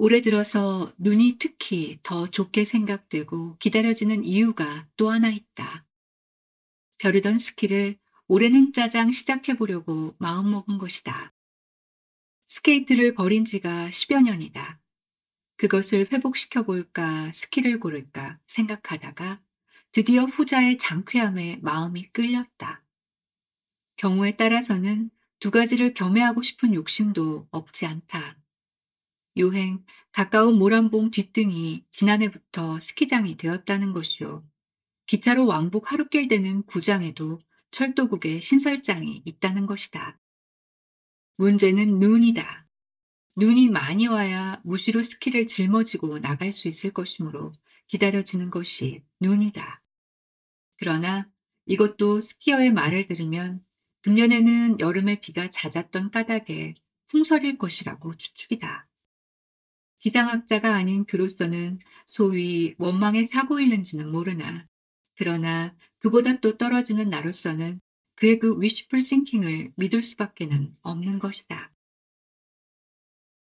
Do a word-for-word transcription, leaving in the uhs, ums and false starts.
올해 들어서 눈이 특히 더 좋게 생각되고 기다려지는 이유가 또 하나 있다. 벼르던 스키를 올해는 짜장 시작해 보려고 마음먹은 것이다. 스케이트를 버린 지가 십여 년이다. 그것을 회복시켜 볼까 스키를 고를까 생각하다가 드디어 후자의 장쾌함에 마음이 끌렸다. 경우에 따라서는 두 가지를 겸해하고 싶은 욕심도 없지 않다. 요행, 가까운 모란봉 뒷등이 지난해부터 스키장이 되었다는 것이요. 기차로 왕복 하루길 되는 구장에도 철도국에 신설장이 있다는 것이다. 문제는 눈이다. 눈이 많이 와야 무시로 스키를 짊어지고 나갈 수 있을 것이므로 기다려지는 것이 눈이다. 그러나 이것도 스키어의 말을 들으면 금년에는 여름에 비가 잦았던 까닭에 풍설일 것이라고 추측이다. 기상학자가 아닌 그로서는 소위 원망의 사고일는지는 모르나, 그러나 그보다 또 떨어지는 나로서는 그의 그 wishful thinking을 믿을 수밖에는 없는 것이다.